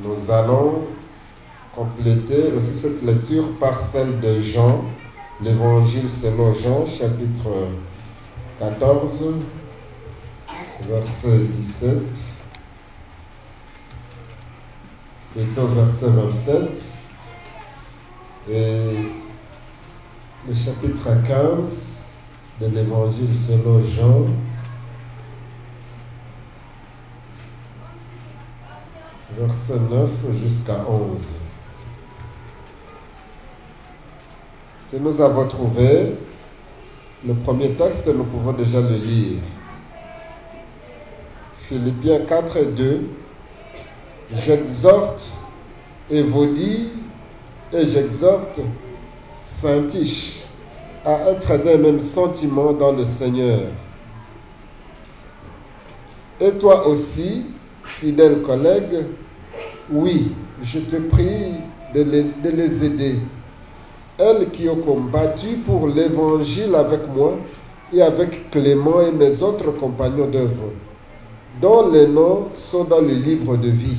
Nous allons compléter aussi cette lecture par celle de Jean, l'Évangile selon Jean, chapitre 14, verset 17, et au verset 27, et le chapitre 15 de l'Évangile selon Jean, verset 9 jusqu'à 11. Si nous avons trouvé le premier texte, nous pouvons déjà le lire. Philippiens 4 et 2. J'exhorte Évodie et j'exhorte Syntyche à être d'un même sentiment dans le Seigneur. Et toi aussi, fidèle collègue, oui, je te prie de les aider. Elles qui ont combattu pour l'évangile avec moi et avec Clément et mes autres compagnons d'œuvre, dont les noms sont dans le livre de vie.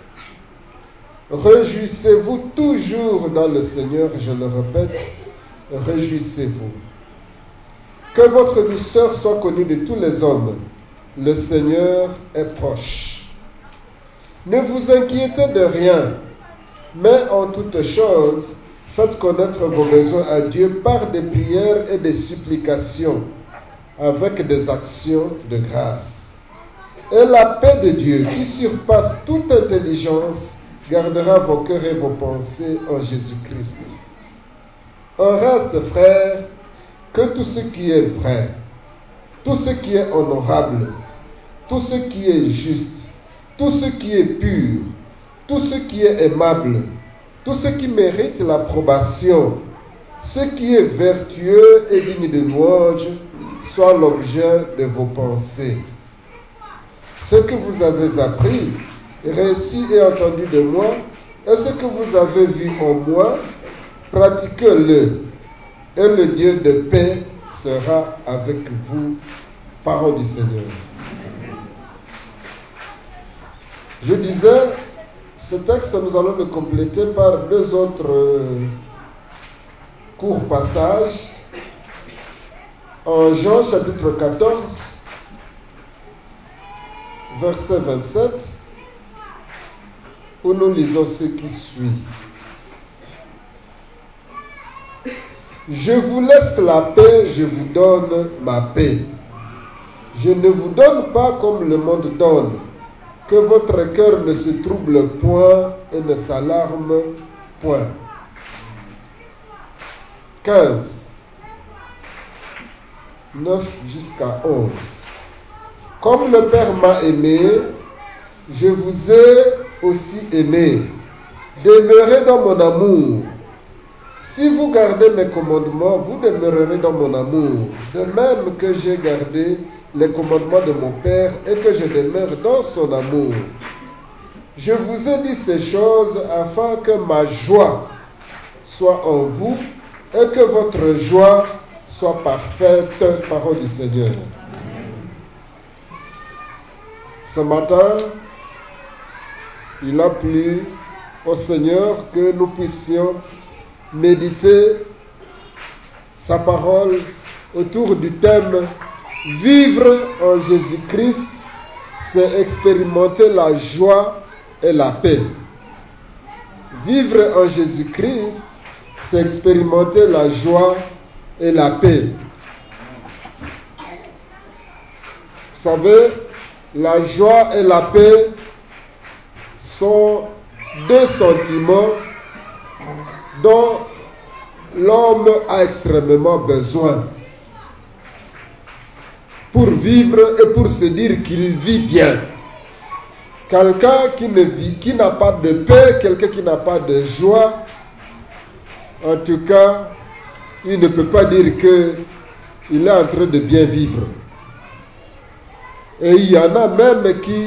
Réjouissez-vous toujours dans le Seigneur, je le répète, réjouissez-vous. Que votre douceur soit connue de tous les hommes. Le Seigneur est proche. Ne vous inquiétez de rien, mais en toutes choses, faites connaître vos besoins à Dieu par des prières et des supplications, avec des actions de grâce. Et la paix de Dieu, qui surpasse toute intelligence, gardera vos cœurs et vos pensées en Jésus-Christ. En reste, frères, que tout ce qui est vrai, tout ce qui est honorable, tout ce qui est juste, tout ce qui est pur, tout ce qui est aimable, tout ce qui mérite l'approbation, ce qui est vertueux et digne de louange, soit l'objet de vos pensées. Ce que vous avez appris, reçu et entendu de moi, et ce que vous avez vu en moi, pratiquez-le, et le Dieu de paix sera avec vous. Parole du Seigneur. Je disais, ce texte, nous allons le compléter par deux autres courts passages. En Jean chapitre 14, verset 27, où nous lisons ce qui suit. Je vous laisse la paix, je vous donne ma paix. Je ne vous donne pas comme le monde donne, que votre cœur ne se trouble point et ne s'alarme point. 15, 9 jusqu'à 11. Comme le Père m'a aimé, je vous ai aussi aimé. Demeurez dans mon amour. Si vous gardez mes commandements, vous demeurerez dans mon amour, de même que j'ai gardé les commandements de mon Père et que je demeure dans son amour. Je vous ai dit ces choses afin que ma joie soit en vous et que votre joie soit parfaite. Parole du Seigneur. Ce matin, il a plu au Seigneur que nous puissions méditer sa parole autour du thème « Vivre en Jésus-Christ, c'est expérimenter la joie et la paix ». Vivre en Jésus-Christ, c'est expérimenter la joie et la paix. Vous savez, la joie et la paix sont deux sentiments dont l'homme a extrêmement besoin pour vivre et pour se dire qu'il vit bien. Quelqu'un qui n'a pas de paix, quelqu'un qui n'a pas de joie, en tout cas, il ne peut pas dire qu'il est en train de bien vivre. Et il y en a même qui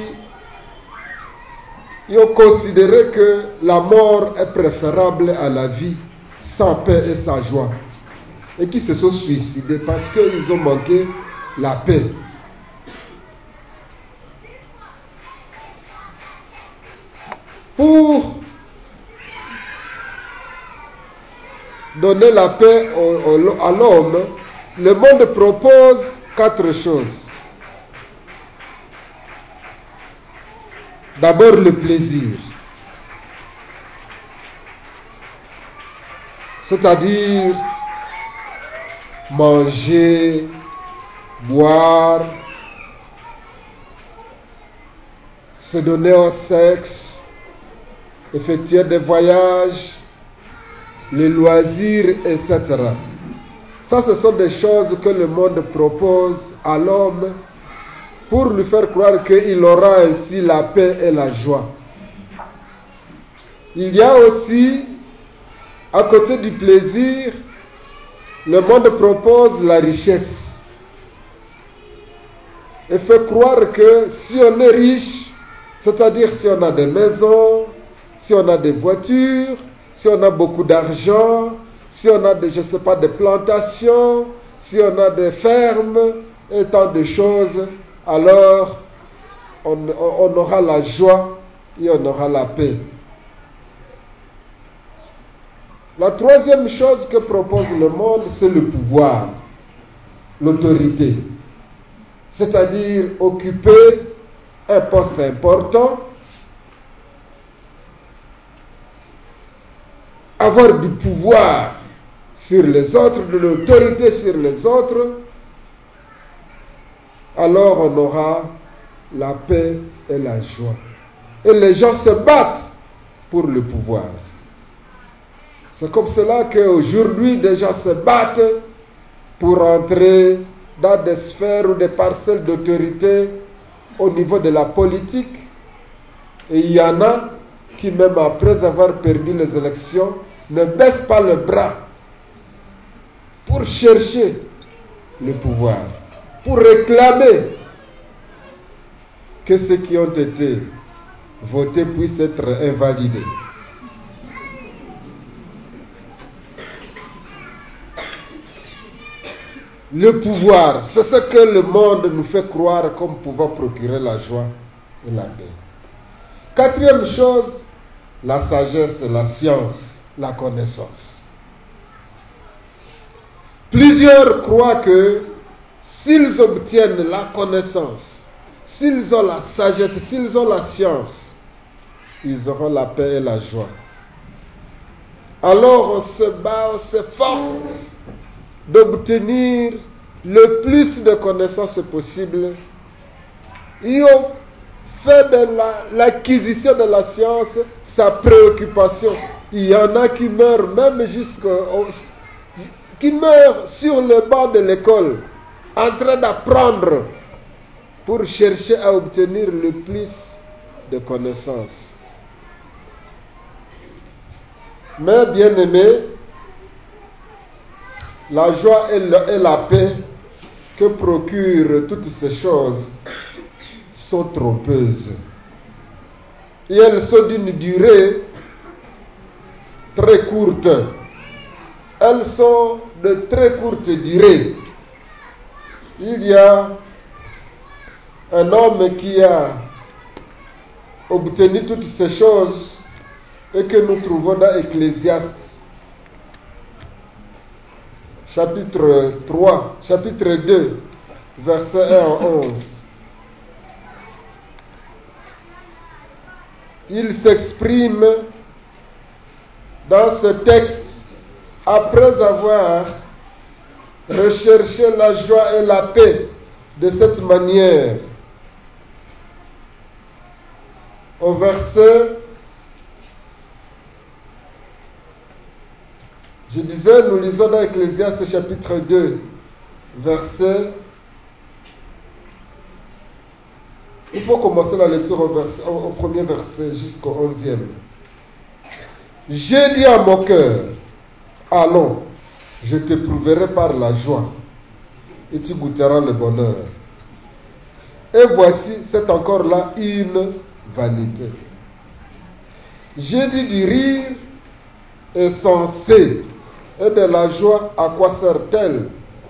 ont considéré que la mort est préférable à la vie sans paix et sans joie. Et qui se sont suicidés parce qu'ils ont manqué la paix. Pour donner la paix à l'homme, le monde propose 4 choses. D'abord, le plaisir. C'est-à-dire manger, boire, se donner au sexe, effectuer des voyages, les loisirs, etc. Ça, ce sont des choses que le monde propose à l'homme pour lui faire croire qu'il aura ainsi la paix et la joie. Il y a aussi, à côté du plaisir, le monde propose la richesse et fait croire que si on est riche, c'est-à-dire si on a des maisons, si on a des voitures, si on a beaucoup d'argent, si on a des plantations, si on a des fermes et tant de choses, alors on aura la joie et on aura la paix. La troisième chose que propose le monde, c'est le pouvoir, l'autorité. C'est-à-dire occuper un poste important, avoir du pouvoir sur les autres, de l'autorité sur les autres, alors on aura la paix et la joie. Et les gens se battent pour le pouvoir. C'est comme cela qu'aujourd'hui, des gens se battent pour entrer dans des sphères ou des parcelles d'autorité au niveau de la politique. Et il y en a qui, même après avoir perdu les élections, ne baissent pas le bras pour chercher le pouvoir, pour réclamer que ceux qui ont été votés puissent être invalidés. Le pouvoir, c'est ce que le monde nous fait croire comme pouvant procurer la joie et la paix. Quatrième chose, la sagesse, la science, la connaissance. Plusieurs croient que s'ils obtiennent la connaissance, s'ils ont la sagesse, s'ils ont la science, ils auront la paix et la joie. Alors on se bat, on s'efforce d'obtenir le plus de connaissances possible et on fait de l'acquisition de la science sa préoccupation. Il y en a qui meurent même qui meurent sur le banc de l'école en train d'apprendre pour chercher à obtenir le plus de connaissances. Mais bien aimés, la joie et la paix que procurent toutes ces choses sont trompeuses. Et elles sont d'une durée très courte. Elles sont de très courte durée. Il y a un homme qui a obtenu toutes ces choses et que nous trouvons dans Ecclésiaste, chapitre 2, versets 1 à 11. Il s'exprime dans ce texte après avoir recherché la joie et la paix de cette manière. Au verset, je disais, nous lisons dans Ecclésiaste chapitre 2, verset. Il faut commencer la lecture au premier verset jusqu'au 11e. J'ai dit à mon cœur, allons, je t'éprouverai par la joie, et tu goûteras le bonheur. Et voici, c'est encore là une vanité. J'ai dit du rire est censé, et de la joie, à quoi sert-elle?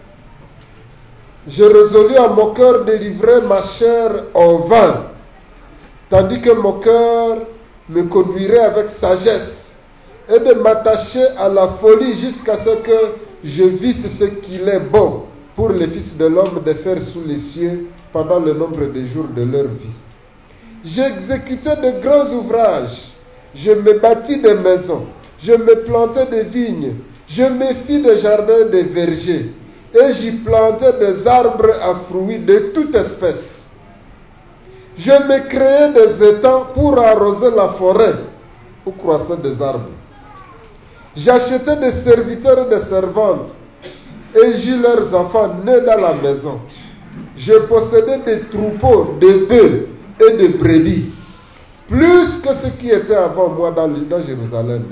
Je résolus à mon cœur de livrer ma chair au vin, tandis que mon cœur me conduirai avec sagesse et de m'attacher à la folie jusqu'à ce que je visse ce qu'il est bon pour les fils de l'homme de faire sous les cieux pendant le nombre des jours de leur vie. J'exécutais de grands ouvrages, je me bâtis des maisons, je me plantai des vignes, je me fis des jardins, des vergers, et j'y plantai des arbres à fruits de toute espèce. Je me créai des étangs pour arroser la forêt où croissaient des arbres. J'achetai des serviteurs et des servantes, et j'eus leurs enfants nés dans la maison. Je possédais des troupeaux de bœufs et de brebis, plus que ce qui était avant moi dans Jérusalem.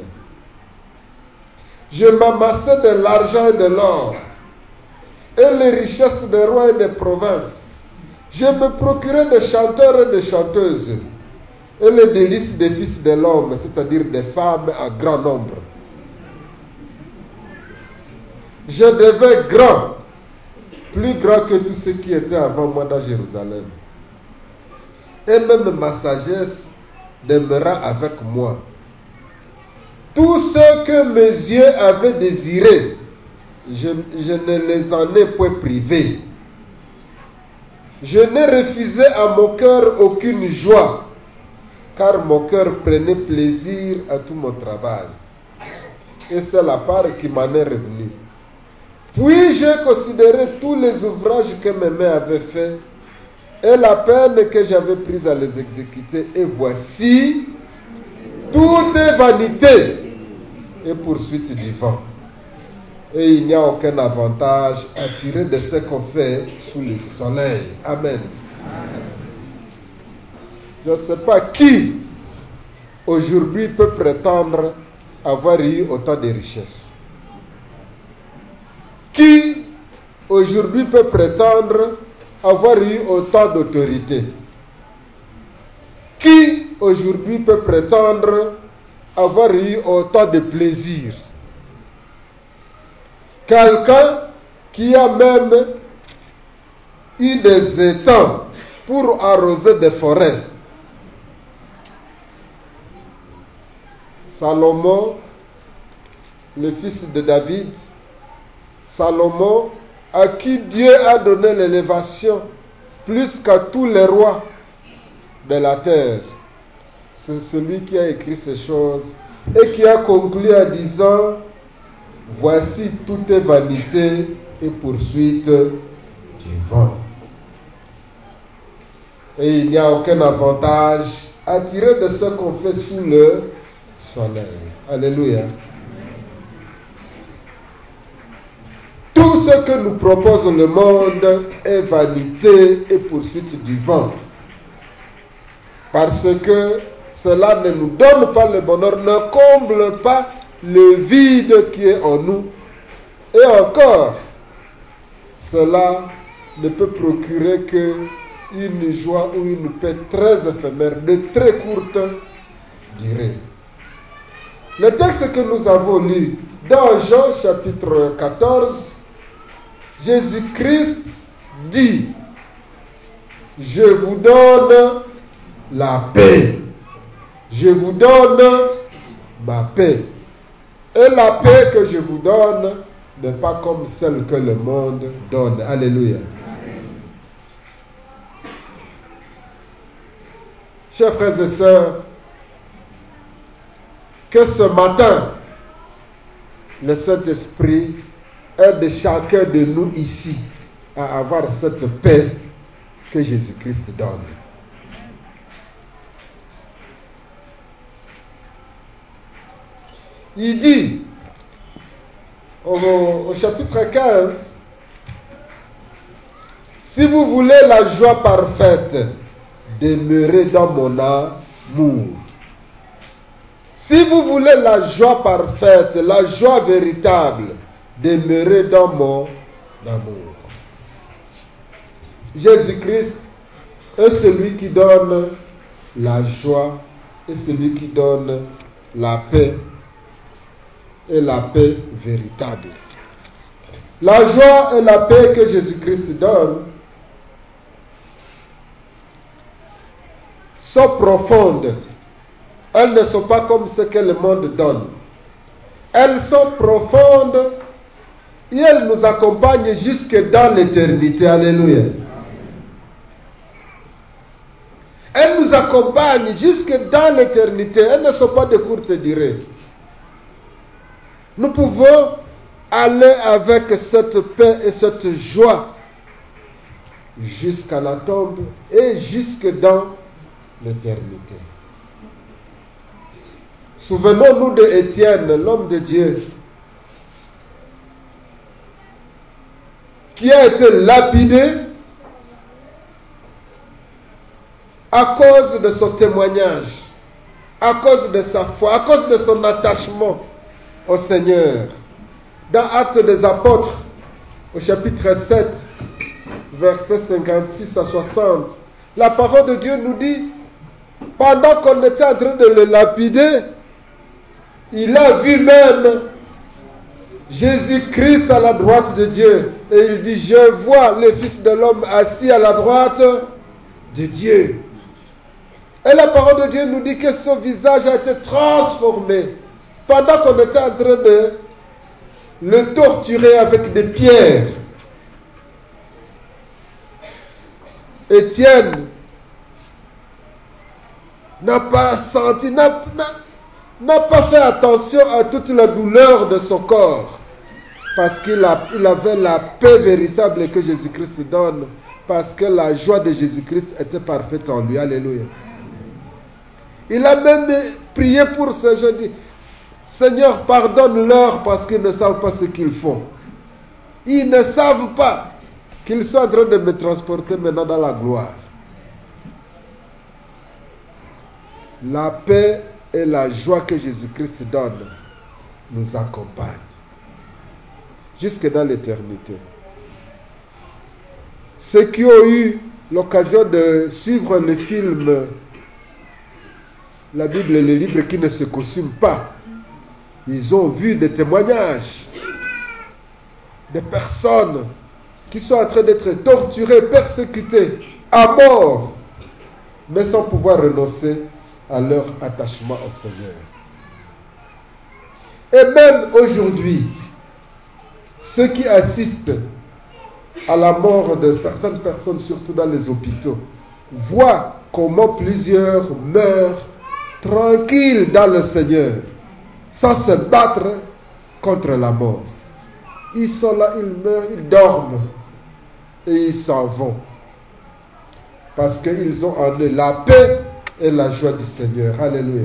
Je m'amassais de l'argent et de l'or, et les richesses des rois et des provinces. Je me procurais des chanteurs et des chanteuses, et les délices des fils de l'homme, c'est-à-dire des femmes à grand nombre. Je devais grand, plus grand que tous ceux qui étaient avant moi dans Jérusalem. Et même ma sagesse demeura avec moi. Tout ce que mes yeux avaient désiré, je ne les en ai point privés. Je n'ai refusé à mon cœur aucune joie, car mon cœur prenait plaisir à tout mon travail. Et c'est la part qui m'en est revenue. Puis j'ai considéré tous les ouvrages que mes mains avaient faits et la peine que j'avais prise à les exécuter. Et voici, tout est vanité et poursuite du vent. Et il n'y a aucun avantage à tirer de ce qu'on fait sous le soleil. Amen. Je ne sais pas qui aujourd'hui peut prétendre avoir eu autant de richesses. Qui aujourd'hui peut prétendre avoir eu autant d'autorité? Qui aujourd'hui peut prétendre avoir eu autant de plaisir? Quelqu'un qui a même eu des étangs pour arroser des forêts. Salomon, le fils de David, Salomon, à qui Dieu a donné l'élévation plus qu'à tous les rois de la terre. C'est celui qui a écrit ces choses et qui a conclu en disant: voici, tout est vanité et poursuite du vent. Et il n'y a aucun avantage à tirer de ce qu'on fait sous le soleil. Alléluia. Tout ce que nous propose le monde est vanité et poursuite du vent. Parce que cela ne nous donne pas le bonheur, ne comble pas le vide qui est en nous. Et encore, cela ne peut procurer que une joie ou une paix très éphémère, de très courte durée. Le texte que nous avons lu dans Jean chapitre 14, Jésus-Christ dit: je vous donne la paix. Je vous donne ma paix. Et la paix que je vous donne n'est pas comme celle que le monde donne. Alléluia. Chers frères et sœurs, que ce matin, le Saint-Esprit aide chacun de nous ici à avoir cette paix que Jésus-Christ donne. Il dit au chapitre 15, si vous voulez la joie parfaite, demeurez dans mon amour. Si vous voulez la joie parfaite, la joie véritable, demeurez dans mon amour. Jésus-Christ est celui qui donne la joie et celui qui donne la paix et la paix véritable. La joie et la paix que Jésus-Christ donne sont profondes Elles ne sont pas comme ce que le monde donne. Elles sont profondes et elles nous accompagnent jusque dans l'éternité. Alléluia. Elles nous accompagnent jusque dans l'éternité. Elles ne sont pas de courte durée. Nous pouvons aller avec cette paix et cette joie jusqu'à la tombe et jusque dans l'éternité. Souvenons-nous de Étienne, l'homme de Dieu, qui a été lapidé à cause de son témoignage, à cause de sa foi, à cause de son attachement au Seigneur. Dans Actes des Apôtres, au chapitre 7, versets 56 à 60, la parole de Dieu nous dit, pendant qu'on était en train de le lapider, il a vu même Jésus-Christ à la droite de Dieu. Et il dit, je vois le Fils de l'homme assis à la droite de Dieu. Et la parole de Dieu nous dit que son visage a été transformé pendant qu'on était en train de le torturer avec des pierres. Étienne n'a pas senti, n'a pas fait attention à toute la douleur de son corps, parce qu'il avait la paix véritable que Jésus-Christ donne, parce que la joie de Jésus-Christ était parfaite en lui. Alléluia. Il a même prié pour ces gens, dit, Seigneur, pardonne-leur parce qu'ils ne savent pas ce qu'ils font. Ils ne savent pas qu'ils sont en train de me transporter maintenant dans la gloire. La paix et la joie que Jésus-Christ donne nous accompagnent jusque dans l'éternité. Ceux qui ont eu l'occasion de suivre le film, la Bible et les livres qui ne se consument pas, ils ont vu des témoignages des personnes qui sont en train d'être torturées, persécutées, à mort, mais sans pouvoir renoncer à leur attachement au Seigneur. Et même aujourd'hui, ceux qui assistent à la mort de certaines personnes, surtout dans les hôpitaux, voient comment plusieurs meurent tranquilles dans le Seigneur, sans se battre contre la mort. Ils sont là, ils meurent, ils dorment et ils s'en vont. Parce qu'ils ont en eux la paix et la joie du Seigneur. Alléluia.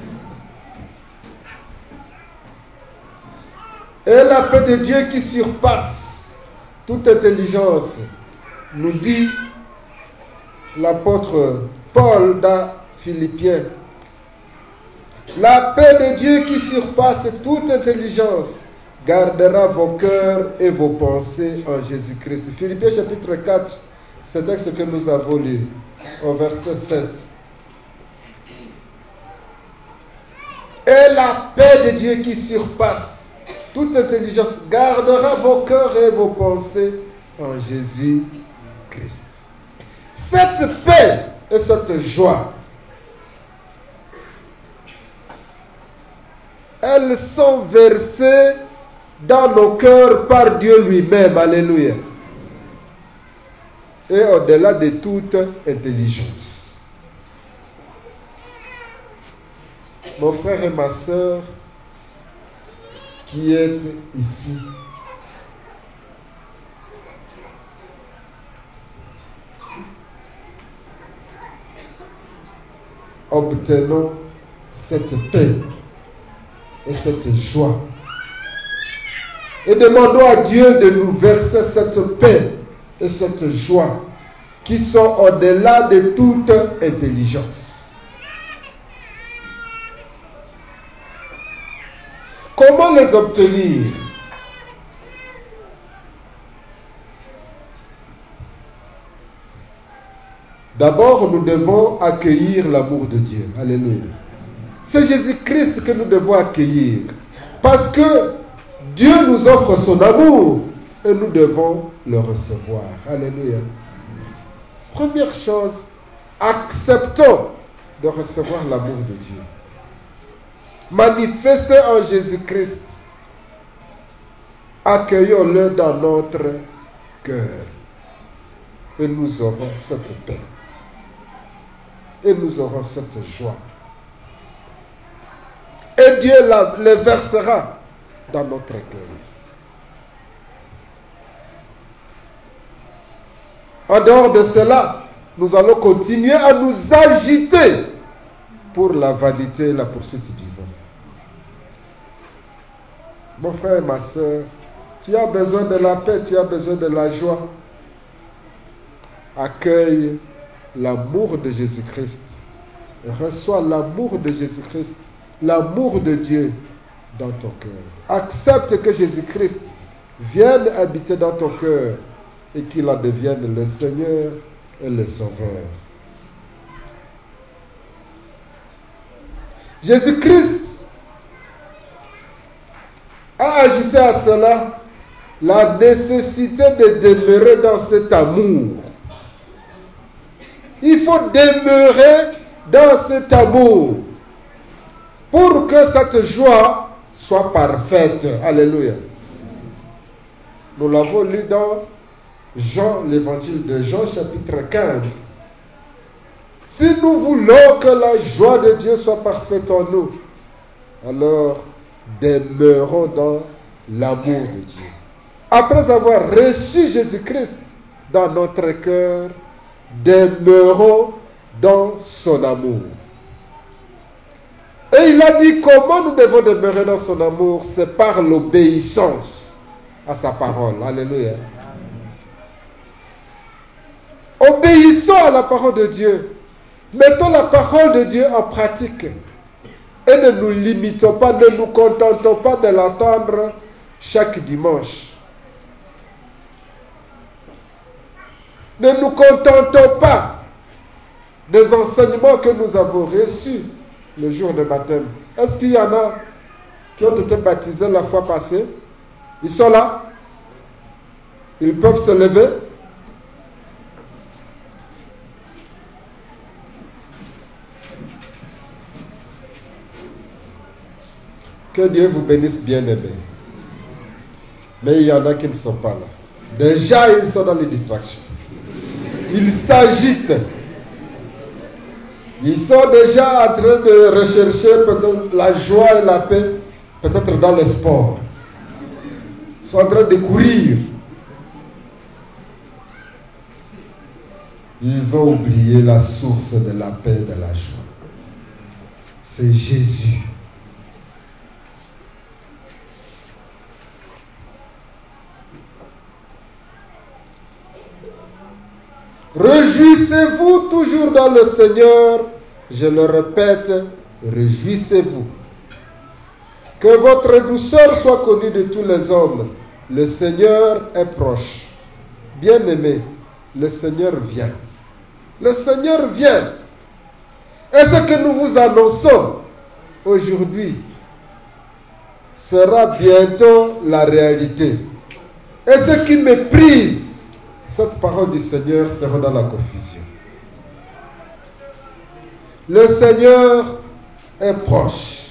Et la paix de Dieu qui surpasse toute intelligence, nous dit l'apôtre Paul dans Philippiens. La paix de Dieu qui surpasse toute intelligence gardera vos cœurs et vos pensées en Jésus-Christ. Philippiens chapitre 4, ce texte que nous avons lu, au verset 7. Et la paix de Dieu qui surpasse toute intelligence gardera vos cœurs et vos pensées en Jésus-Christ. Cette paix et cette joie, elles sont versées dans nos cœurs par Dieu lui-même. Alléluia. Et au-delà de toute intelligence. Mon frère et ma sœur qui êtes ici, obtenons cette paix et cette joie. Et demandons à Dieu de nous verser cette paix et cette joie qui sont au-delà de toute intelligence. Comment les obtenir? D'abord, nous devons accueillir l'amour de Dieu. Alléluia. C'est Jésus-Christ que nous devons accueillir. Parce que Dieu nous offre son amour et nous devons le recevoir. Alléluia. Première chose, acceptons de recevoir l'amour de Dieu. manifestés en Jésus-Christ. Accueillons-le dans notre cœur. Et nous aurons cette paix. Et nous aurons cette joie. Et Dieu les versera dans notre cœur. En dehors de cela, nous allons continuer à nous agiter pour la vanité et la poursuite du vent. Mon frère et ma soeur, tu as besoin de la paix, tu as besoin de la joie. Accueille l'amour de Jésus-Christ. Reçois l'amour de Jésus-Christ, l'amour de Dieu dans ton cœur. Accepte que Jésus-Christ vienne habiter dans ton cœur et qu'il en devienne le Seigneur et le Sauveur. Jésus-Christ a ajouté à cela la nécessité de demeurer dans cet amour. Il faut demeurer dans cet amour pour que cette joie soit parfaite. Alléluia. Nous l'avons lu dans l'évangile de Jean chapitre 15. Si nous voulons que la joie de Dieu soit parfaite en nous, alors demeurons dans l'amour de Dieu. Après avoir reçu Jésus-Christ dans notre cœur, demeurons dans son amour. Et il a dit comment nous devons demeurer dans son amour, c'est par l'obéissance à sa parole. Alléluia. Obéissons à la parole de Dieu. Mettons la parole de Dieu en pratique. Et ne nous limitons pas, ne nous contentons pas de l'entendre chaque dimanche. Ne nous contentons pas des enseignements que nous avons reçus le jour de baptême. Est-ce qu'il y en a qui ont été baptisés la fois passée? Ils sont là? Ils peuvent se lever? Que Dieu vous bénisse, bien-aimés. Mais il y en a qui ne sont pas là. Déjà, ils sont dans les distractions. Ils s'agitent. Ils sont déjà en train de rechercher peut-être la joie et la paix, peut-être dans le sport. Ils sont en train de courir. Ils ont oublié la source de la paix et de la joie. C'est Jésus. Réjouissez-vous toujours dans le Seigneur. Je le répète, réjouissez-vous. Que votre douceur soit connue de tous les hommes. Le Seigneur est proche. Bien-aimés, le Seigneur vient. Le Seigneur vient. Et ce que nous vous annonçons aujourd'hui sera bientôt la réalité. Et ceux qui méprisent cette parole du Seigneur sera dans la confusion. Le Seigneur est proche.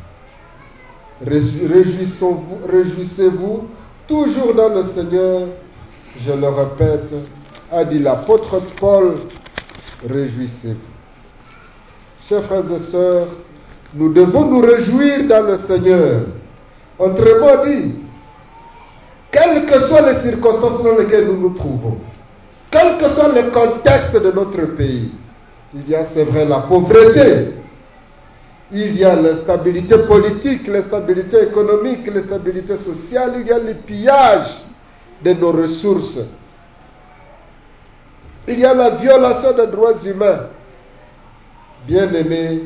Réjouissez-vous toujours dans le Seigneur. Je le répète, a dit l'apôtre Paul, réjouissez-vous. Chers frères et sœurs, nous devons nous réjouir dans le Seigneur. Autrement dit, quelles que soient les circonstances dans lesquelles nous nous trouvons, quel que soit le contexte de notre pays, il y a, c'est vrai, la pauvreté, il y a l'instabilité politique, l'instabilité économique, l'instabilité sociale, il y a le pillage de nos ressources, il y a la violation des droits humains. Bien-aimés,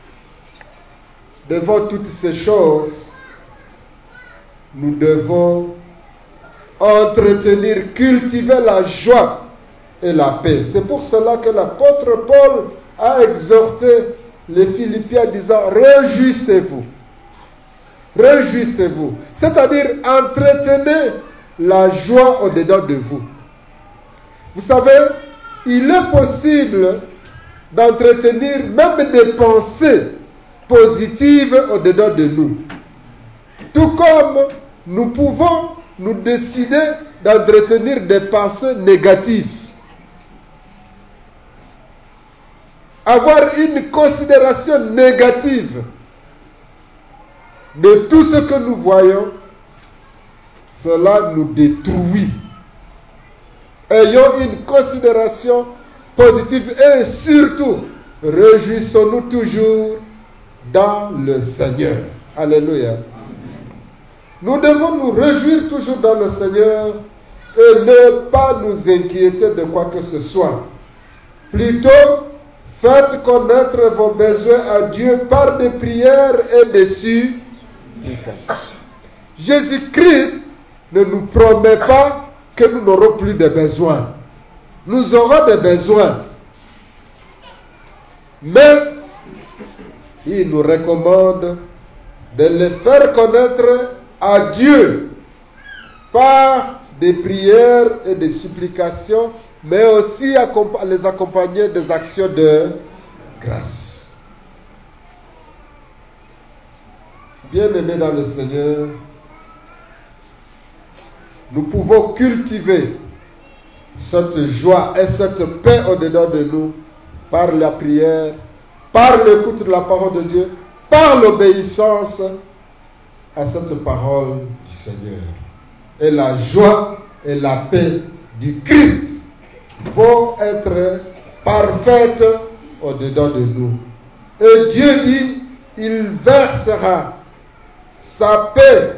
devant toutes ces choses, nous devons entretenir, cultiver la joie et la paix. C'est pour cela que l'apôtre Paul a exhorté les Philippiens en disant réjouissez-vous. Réjouissez-vous. C'est-à-dire entretenez la joie au-dedans de vous. Vous savez, il est possible d'entretenir même des pensées positive au-dedans de nous. Tout comme nous pouvons nous décider d'entretenir des pensées négatives. Avoir une considération négative de tout ce que nous voyons, cela nous détruit. Ayons une considération positive et surtout, réjouissons-nous toujours dans le Seigneur. Alléluia. Nous devons nous réjouir toujours dans le Seigneur et ne pas nous inquiéter de quoi que ce soit. Plutôt, faites connaître vos besoins à Dieu par des prières et des supplications. Jésus-Christ ne nous promet pas que nous n'aurons plus de besoins. Nous aurons des besoins. Mais il nous recommande de les faire connaître à Dieu par des prières et des supplications, mais aussi les accompagner des actions de grâce. Bien-aimés dans le Seigneur, nous pouvons cultiver cette joie et cette paix au-dedans de nous par la prière, par l'écoute de la parole de Dieu, par l'obéissance à cette parole du Seigneur. Et la joie et la paix du Christ vont être parfaites au-dedans de nous. Et Dieu dit, il versera sa paix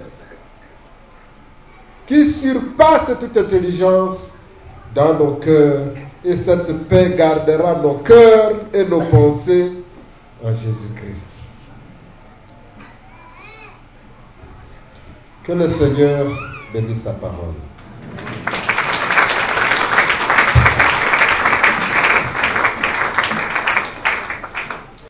qui surpasse toute intelligence dans nos cœurs. Et cette paix gardera nos cœurs et nos pensées en Jésus-Christ. Que le Seigneur bénisse sa parole.